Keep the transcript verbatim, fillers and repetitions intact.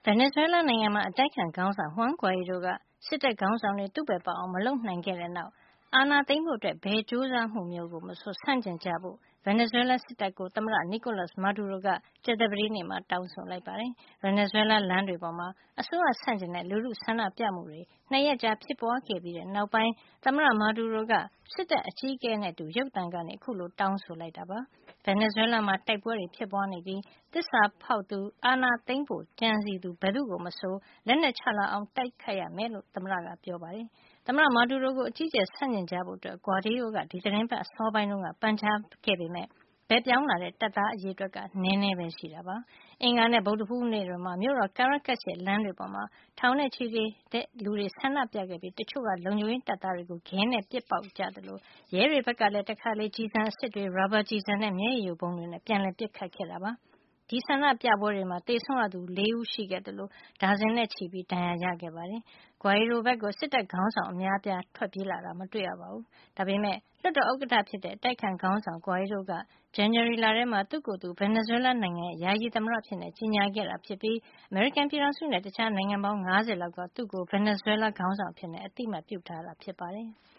ဗင်နီဇွဲလားနိုင်ငံမှာ အတိုက်အခံခေါင်းဆောင် Juan Guaido က စစ်တပ်ခေါင်းဆောင်တွေ သူ့ဘက်ပေါက်အောင် မလုပ်နိုင်ခဲ့တဲ့နောက် အာဏာသိမ်းဖို့ ဘယ်ကြိုးစားမှုမျိုးကိုမဆို ဆန့်ကျင်ကြဖို့ ဗင်နီဇွဲလားစစ်တပ်ကို သမ္မတ Nicolas Maduro က ကြာသပတေးနေ့မှာ တောင်းဆိုလိုက်ပါတယ်။ ဗင်နီဇွဲလားလမ်းတွေပေါ်မှာ အစိုးရဆန့်ကျင်တဲ့ လူထုဆန္ဒပြမှုတွေ ၂ ရက်ကြာ ဖြစ်ပွားခဲ့ပြီးနောက်ပိုင်း သမ္မတ Maduro က စစ်တပ်အကြီးအကဲနဲ့အတူ ရုပ်သံကနေ အခုလို တောင်းဆိုလိုက်တာပါ။ ဗင်နီဇွဲလားမှာ တိုက်ပွဲတွေဖြစ်ပွားနေပြီး သစ္စာဖေါက်သူ၊ အာဏာသိမ်းဖို့ ကြံစည်သူ ဘယ်သူ့ကိုမဆို လက်နက်ချလာအောင် တိုက်ခိုက်ရမယ်လို့ သမ္မတက ပြောပါတယ်။ သမ္မတ Maduro ကို အကြီးအကျယ် ဆန့်ကျင်ကြဖို့ Guaido က ဒီသီတင်းပတ် အစောပိုင်းတုန်းက ပန်ကြားခဲ့ပေမယ့် ဘက်ပြောင်းလာတဲ့ တပ်သားအရေအတွက်က နည်းနည်းပဲ ရှိတာပါ။ အင်္ဂါနဲ့ ဗုဒ္ဓဟူးနေ့တွေမှာ မြို့တော် Caracas ရဲ့ လမ်းတွေပေါ်မှာ ထောင်နဲ့ချီတဲ့လူတွေ ဆန္ဒပြခဲ့ပြီး တချို့က လုံခြုံရေးတပ်သားတွေကို ခဲနဲ့ ပစ်ပေါက်ကြသလို ရဲတွေဘက်ကလည်း တခါတလေ ကျည်ဆံအစစ်တွေ၊ ရာဘာကျည်ဆံနဲ့ မျက်ရည်ယိုဗုံးတွေနဲ့ ပြန်လည်ပစ်ခတ်ခဲ့တာပါ။ ဒီဆန္ဒပြပွဲတွေမှာ သေဆုံးရသူ ၄ ဦးရှိခဲ့သလို ဒါဇင်နဲ့ချီပြီး ဒဏ်ရာရခဲ့ပါတယ်။ Guaido ဘက်ကို စစ်တပ်ခေါင်းဆောင် အများအပြား ထွက်ပြေးလာတာ မတွေ့ရပါဘူး။ ဒါပေမယ့် လွှတ်တော်ဥက္ကဋ္ဌဖြစ်တဲ့ အတိုက်အခံခေါင်းဆောင် Guaido က ဇန်နဝါရီလထဲမှာ သူ့ကိုယ်သူ ဗင်နီဇွဲလားနိုင်ငံရဲ့ ယာယီသမ္မတအဖြစ် ကြေညာခဲ့တာဖြစ်ပြီး အမေရိကန်ပြည်ထောင်စုနဲ့ တခြားနိုင်ငံပေါင်း ၅၀ လောက်က သူ့ကို ဗင်နီဇွဲလားခေါင်းဆောင်အဖြစ် အသိမှတ်ပြုထားတာ ဖြစ်ပါတယ်။